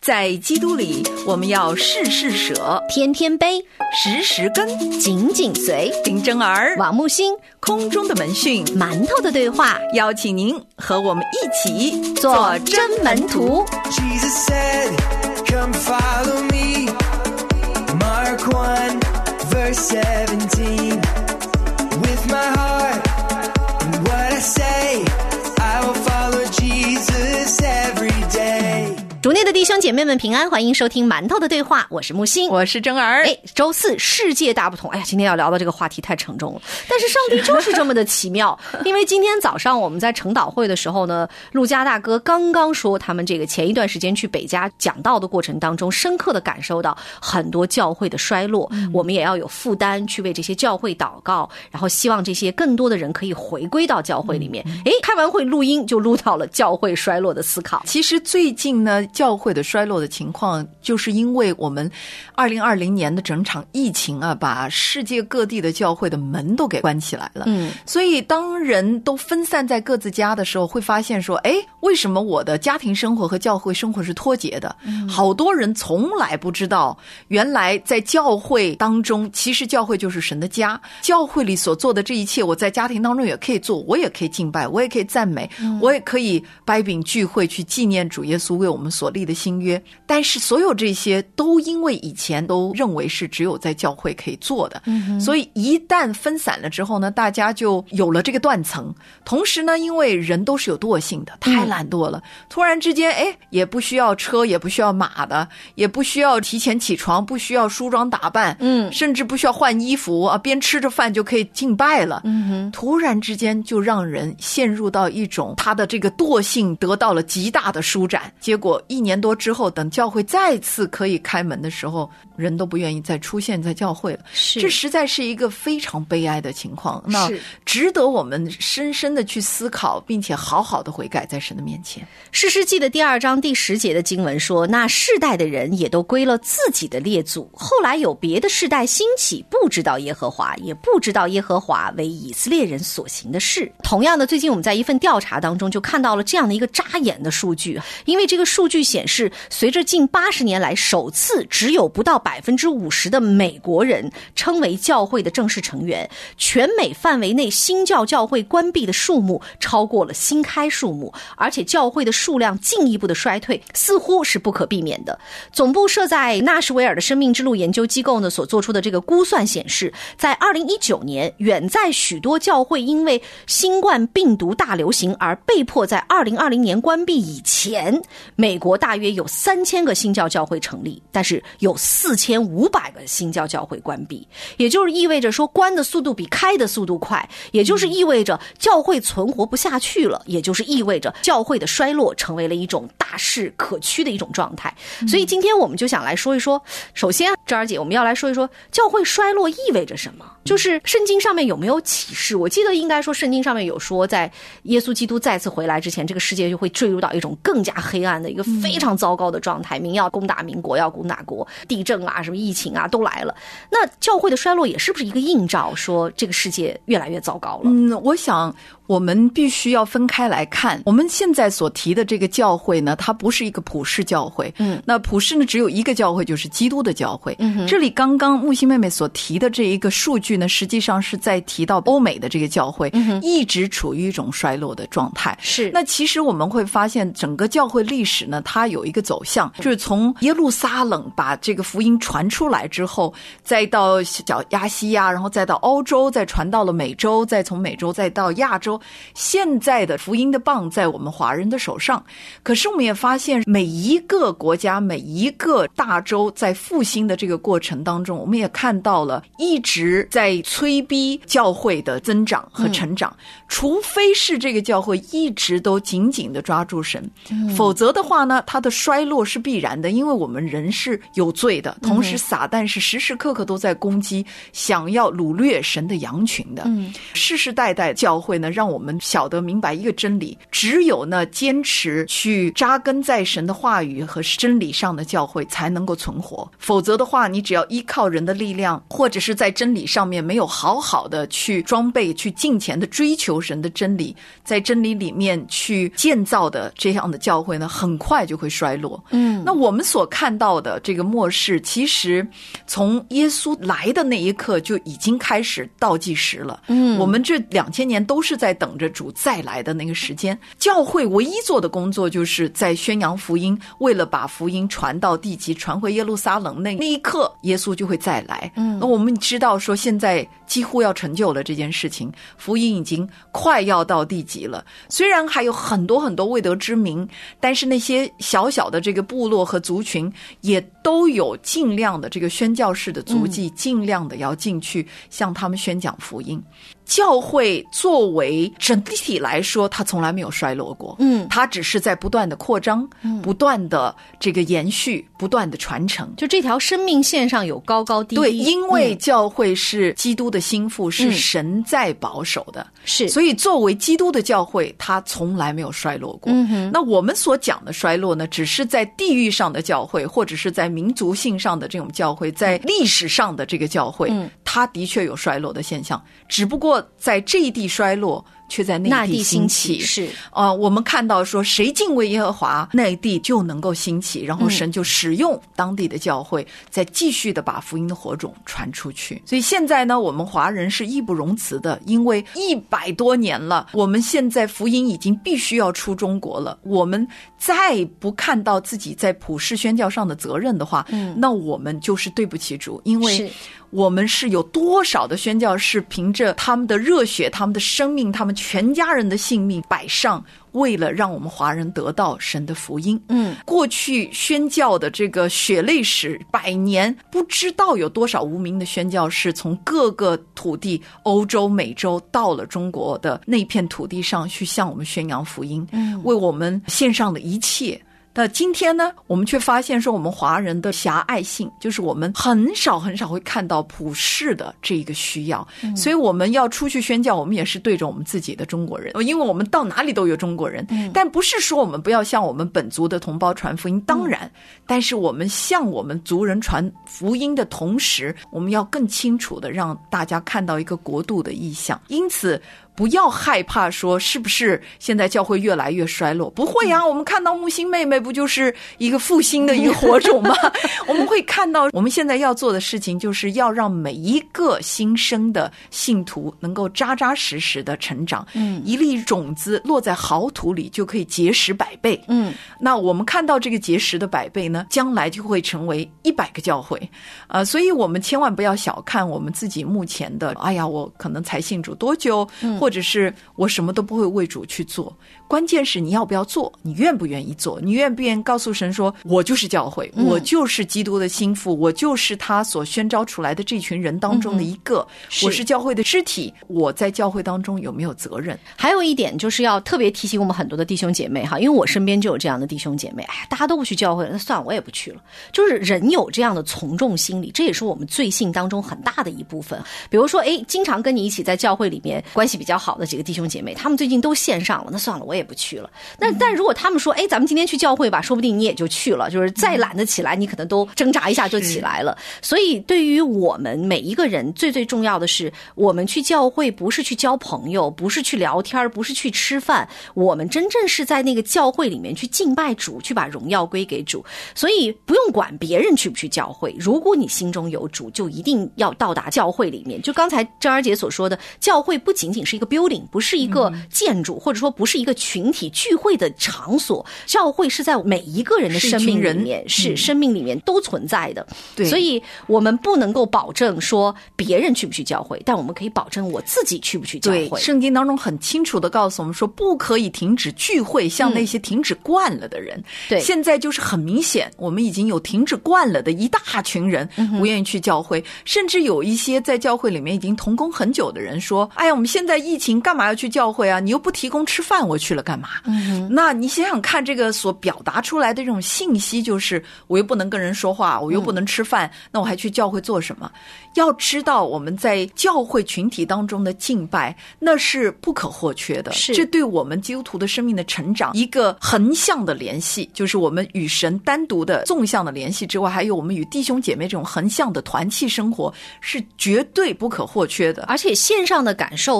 在基督里，我们要事事舍， 天天悲， 时时跟， 紧紧随。 林真儿、 王木星， 空中的门讯， 馒头的对话， 邀请您和我们一起做真门徒。 Jesus said, come follow me. Mark 1, verse 17. With my heart and what I say, I will follow Jesus every day. 主内的弟兄姐妹们平安，欢迎收听馒头的对话，我是木星， 我是真儿。 周四世界大不同。今天要聊的这个话题太沉重了，但是上帝就是这么的奇妙。因为今天早上我们在晨祷会的时候呢，陆家大哥刚刚说他们这个前一段时间去北加讲道的过程当中，深刻的感受到很多教会的衰落，我们也要有负担去为这些教会祷告，然后希望这些更多的人可以回归到教会里面。开完会录音就录到了教会衰落的思考。 其实最近呢，教会的衰落的情况，就是因为我们2020年的整场疫情啊，把世界各地的教会的门都给关起来了。所以当人都分散在各自家的时候，会发现说，为什么我的家庭生活和教会生活是脱节的？好多人从来不知道，原来在教会当中，其实教会就是神的家。教会里所做的这一切，我在家庭当中也可以做，我也可以敬拜，我也可以赞美，我也可以掰饼聚会去纪念主耶稣为我们所立的新约。但是所有这些都因为以前都认为是只有在教会可以做的，所以一旦分散了之后呢，大家就有了这个断层。同时呢，因为人都是有惰性的，太懒惰了，突然之间也不需要车，也不需要马的，也不需要提前起床，不需要梳妆打扮，甚至不需要换衣服啊，边吃着饭就可以敬拜了。突然之间就让人陷入到一种他的这个惰性得到了极大的舒展。结果1年多之后，等教会再次可以开门的时候，人都不愿意再出现在教会了。这实在是一个非常悲哀的情况，那值得我们深深的去思考，并且好好的悔改在神的面前。 士师记的第2章第10节的经文说，那世代的人也都归了自己的列祖，后来有别的世代兴起，不知道耶和华，也不知道耶和华为以色列人所行的事。同样的，最近我们在一份调查当中就看到了这样的一个扎眼的数据，因为这个数据显示，随着近80年来首次只有不到50%的美国人称为教会的正式成员，全美范围内新教教会关闭的数目超过了新开数目，而且教会的数量进一步的衰退似乎是不可避免的。总部设在纳什维尔的生命之路研究机构呢所做出的这个估算显示，在2019年，远在许多教会因为新冠病毒大流行而被迫在2020年关闭以前，美国大约有3000个新教教会成立，但是有4500个新教教会关闭，也就是意味着说关的速度比开的速度快，也就是意味着教会存活不下去了，也就是意味着教会的衰落成为了一种大势可趋的一种状态。所以今天我们就想来说一说，首先珍儿姐，我们要来说一说教会衰落意味着什么，就是圣经上面有没有启示。我记得应该说圣经上面有说，在耶稣基督再次回来之前，这个世界就会坠入到一种更加黑暗的一个非常糟糕的状态，民要攻打民，国要攻打国，地震啊什么疫情啊都来了。那教会的衰落也是不是一个映照，说这个世界越来越糟糕了？ 我想我们必须要分开来看。我们现在所提的这个教会呢，它不是一个普世教会。那普世呢，只有一个教会，就是基督的教会。这里刚刚木星妹妹所提的这一个数据呢，实际上是在提到欧美的这个教会一直处于一种衰落的状态。 是。 那其实我们会发现，整个教会历史呢，它有一个走向，就是从耶路撒冷把这个福音传出来之后，再到小亚细亚，然后再到欧洲，再传到了美洲，再从美洲再到亚洲。现在的福音的棒在我们华人的手上，可是我们也发现每一个国家每一个大洲在复兴的这个过程当中，我们也看到了一直在催逼教会的增长和成长，除非是这个教会一直都紧紧地抓住神，否则的话呢，它的衰落是必然的。因为我们人是有罪的，同时撒旦是时时刻刻都在攻击，想要掳掠神的羊群的。世世代代教会呢，让我们晓得明白一个真理，只有呢坚持去扎根在神的话语和真理上的教会才能够存活，否则的话，你只要依靠人的力量，或者是在真理上面没有好好的去装备，去敬虔的追求神的真理，在真理里面去建造的这样的教会呢，很快就会衰落。 落。那我们所看到的这个末世，其实从耶稣来的那一刻就已经开始倒计时了。我们这2000年都是在等着主再来的那个时间。教会唯一做的工作就是在宣扬福音，为了把福音传到地极，传回耶路撒冷，那一刻耶稣就会再来。那我们知道说现在几乎要成就了这件事情，福音已经快要到地极了。虽然还有很多很多未得之名，但是那些小小的这个部落和族群也都有尽量的这个宣教士的足迹，尽量的要进去向他们宣讲福音。教会作为整体来说，它从来没有衰落过。它只是在不断的扩张，不断的这个延续，不断的传承。 就这条生命线上有高高低低。 对，因为教会是基督的心腹，是神在保守的。 是， 所以作为基督的教会，它从来没有衰落过。那我们所讲的衰落呢，只是在地域上的教会，或者是在民族性上的这种教会，在历史上的这个教会，它的确有衰落的现象，只不过在这一地衰落，却在那地兴起。 是我们看到说谁敬畏耶和华，那一地就能够兴起，然后神就使用当地的教会，再继续的把福音的火种传出去。所以现在呢，我们华人是义不容辞的，因为100多年了，我们现在福音已经必须要出中国了。我们再不看到自己在普世宣教上的责任的话，那我们就是对不起主，因为我们是有多少的宣教士凭着他们的热血，他们的生命，他们全家人的性命摆上，为了让我们华人得到神的福音。过去宣教的这个血泪史100年，不知道有多少无名的宣教士从各个土地，欧洲、美洲到了中国的那片土地上去向我们宣扬福音，为我们献上的一切。那今天呢，我们却发现说我们华人的狭隘性，就是我们很少会看到普世的这一个需要。所以我们要出去宣教，我们也是对着我们自己的中国人，因为我们到哪里都有中国人。但不是说我们不要向我们本族的同胞传福音，当然，但是我们向我们族人传福音的同时，我们要更清楚的让大家看到一个国度的意象。因此不要害怕说是不是现在教会越来越衰落，不会啊，我们看到木星妹妹不就是一个复兴的一个火种吗？我们会看到我们现在要做的事情，就是要让每一个新生的信徒能够扎扎实实的成长。一粒种子落在好土里就可以结实100倍。那我们看到这个结实的100倍呢，将来就会成为100个教会。所以我们千万不要小看我们自己目前的，哎呀，我可能才信主多久，或者是我什么都不会为主去做。关键是你要不要做，你愿不愿意做，你愿不愿意告诉神说，我就是教会，我就是基督的心腹，我就是他所宣召出来的这群人当中的一个，我是教会的肢体，我在教会当中有没有责任？ 还有一点就是要特别提醒我们很多的弟兄姐妹哈，因为我身边就有这样的弟兄姐妹，哎，大家都不去教会，那算了，我也不去了。就是人有这样的从众心理，这也是我们罪性当中很大的一部分。比如说，经常跟你一起在教会里面关系比较好的几个弟兄姐妹，他们最近都线上了，那算了，我也不去了。但如果他们说，咱们今天去教会吧，说不定你也就去了，就是再懒得起来，你可能都挣扎一下就起来了。所以对于我们每一个人，最最重要的是，我们去教会不是去交朋友，不是去聊天，不是去吃饭，我们真正是在那个教会里面去敬拜主，去把荣耀归给主。所以不用管别人去不去教会，如果你心中有主，就一定要到达教会里面。就刚才张儿姐所说的，教会不仅仅是一个 building， 不是一个建筑，或者说不是一个群体聚会的场所，教会是在每一个人的生命里面，是生命里面都存在的。对，所以我们不能够保证说别人去不去教会，但我们可以保证我自己去不去教会。 对，圣经当中很清楚的告诉我们说，不可以停止聚会，像那些停止惯了的人。对，现在就是很明显，我们已经有停止惯了的一大群人不愿意去教会，甚至有一些在教会里面已经同工很久的人说，哎呀，我们现在疫情干嘛要去教会啊？你又不提供吃饭，我去了干嘛？那你想想看，这个所表达出来的这种信息就是我又不能跟人说话，我又不能吃饭，那我还去教会做什么？要知道我们在教会群体当中的敬拜，那是不可或缺的，这对我们基督徒的生命的成长一个横向的联系，就是我们与神单独的纵向的联系之外，还有我们与弟兄姐妹这种横向的团契生活，是绝对不可或缺的。 而且线上的感受和你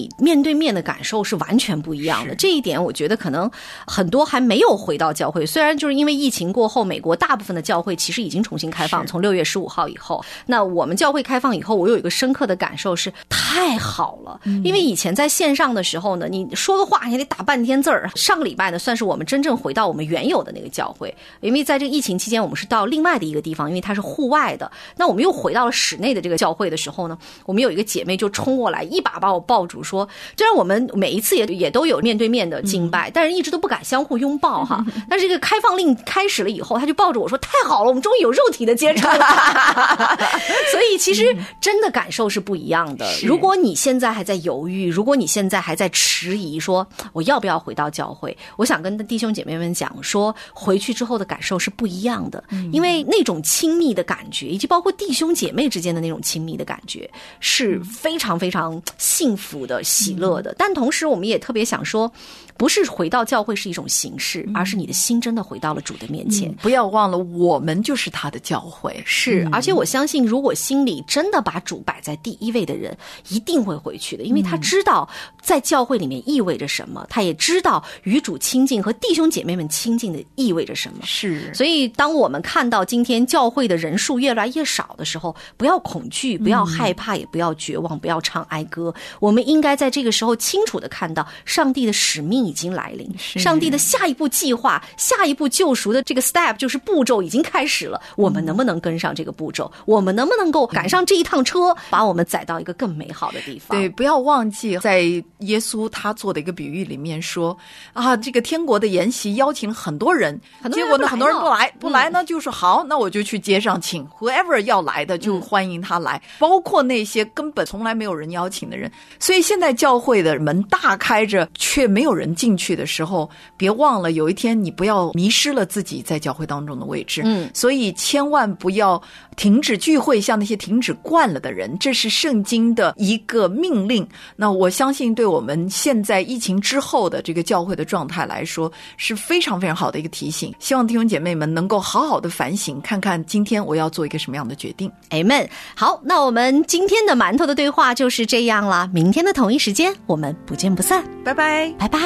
你面对面的感受是完全不一样的。这一点我觉得可能很多还没有回到教会，虽然就是因为疫情过后，美国大部分的教会其实已经重新开放，从6月15号以后，那我们教会开放以后，我有一个深刻的感受是太好了。因为以前在线上的时候呢，你说个话你得打半天字儿。上个礼拜呢，算是我们真正回到我们原有的那个教会，因为在这个疫情期间，我们是到另外的一个地方，因为它是户外的。那我们又回到了室内的这个教会的时候呢，我们有一个姐妹就冲过来，一把把我抱住，说：“虽然我们每一次也都有面对面的敬拜，但是一直都不敢相互拥抱哈。但是这个开放令开始了以后，她就抱着我说：‘太好了，我们终于有肉体的接触了。’所以其实真的感受是不一样的。如果你现在还在犹豫，如果你现在还在迟疑，说我要不要回到教会，我想跟弟兄姐妹们讲说，回去之后的感受是不一样的。因为那种亲密的感觉，以及包括弟兄姐妹之间的那种亲密的感觉，是非常非常幸福的、喜乐的。但同时我们也特别想说，不是回到教会是一种形式，而是你的心真的回到了主的面前。 不要忘了，我们就是他的教会。 是，而且我相信，如果心里真的把主摆在第一位的人，一定会回去的，因为他知道在教会里面意味着什么，他也知道与主亲近和弟兄姐妹们亲近的意味着什么。 是， 所以当我们看到今天教会的人数越来越少的时候，不要恐惧，不要害怕，也不要绝望，不要唱哀歌。我们应该在这个时候清楚地看到，上帝的使命已经来临，上帝的下一步计划，下一步救赎的这个 step 就是步骤已经开始了。我们能不能跟上这个步骤？我们能不能够赶上这一趟车，把我们载到一个更美好的地方？ 对，不要忘记在耶稣他做的一个比喻里面说啊，这个天国的筵席邀请了很多人，结果呢很多人不来呢，就说好，那我就去街上请 whoever 要来的就欢迎他来，包括那些根本从来没有人邀请的人。所以现在教会的门大开着，却没有人进去的时候，别忘了有一天你不要迷失了自己在教会当中的位置。所以千万不要停止聚会，像那些停止惯了的人，这是圣经的一个命令。那我相信对我们现在疫情之后的这个教会的状态来说，是非常非常好的一个提醒。希望弟兄姐妹们能够好好的反省，看看今天我要做一个什么样的决定。 Amen。 好，那我们今天的馒头的对话就是这样啦，明天的同一时间我们不见不散， 拜拜， 拜拜。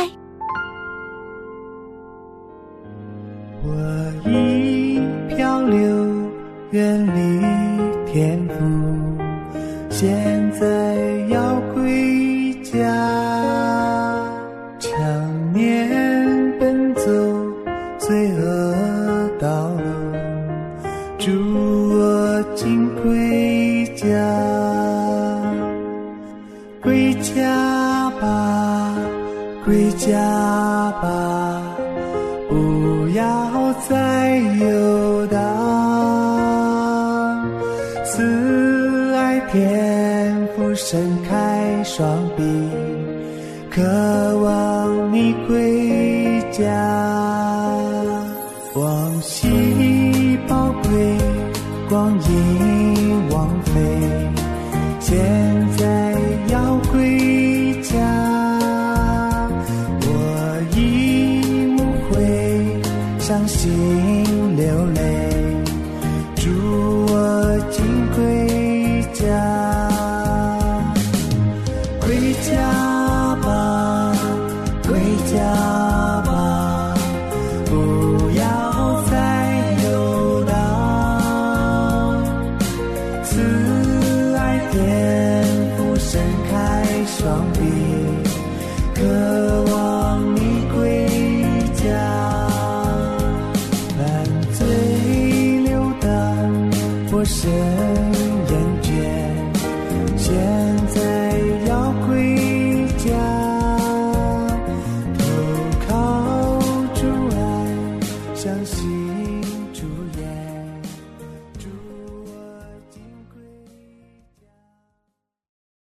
我已漂流远离天父，现在要归家，常年奔走罪恶道路，祝我今归家，归家吧，归家吧，不要再游荡，慈爱天父伸开双臂，渴望你归家，往昔宝贵光阴枉费，现在要归家，我已无悔伤心流泪，祝我今归家，归家吧，归家吧，不要再游荡，慈爱天父伸开双臂，渴望你归家，犯罪流荡，我深